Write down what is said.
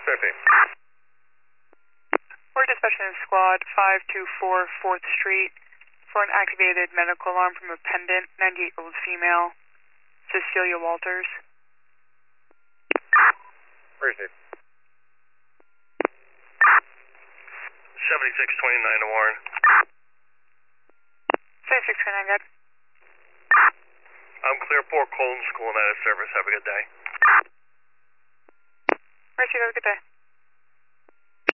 Safety. We're dispatching squad 524 4th Street for an activated medical alarm from a pendant, 98-year-old female, Cecilia Walters. Received. 7629 to Warren. 7629, good. I'm Clearport Colton School and out of service. Have a good day. Mercy, have a good day.